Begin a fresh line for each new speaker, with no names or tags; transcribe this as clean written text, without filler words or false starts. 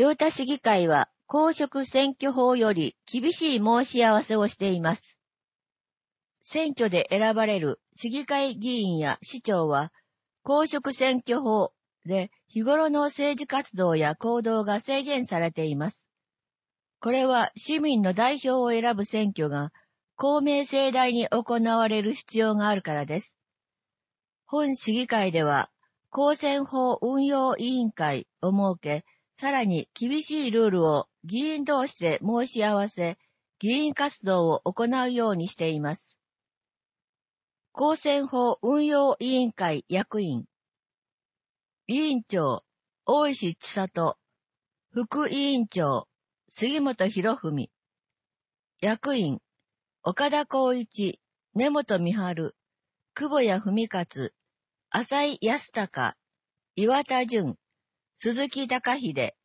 豊田市議会は公職選挙法より厳しい申し合わせをしています。選挙で選ばれる市議会議員や市長は、公職選挙法で日頃の政治活動や行動が制限されています。これは市民の代表を選ぶ選挙が公明正大に行われる必要があるからです。本市議会では、公選法運用委員会を設け、さらに厳しいルールを議員同士で申し合わせ、議員活動を行うようにしています。公選法運用委員会役員。委員長、大石千里。副委員長、杉本博文。役員、岡田光一、根本美春、久保谷文勝、浅井康隆、岩田淳、鈴木隆秀、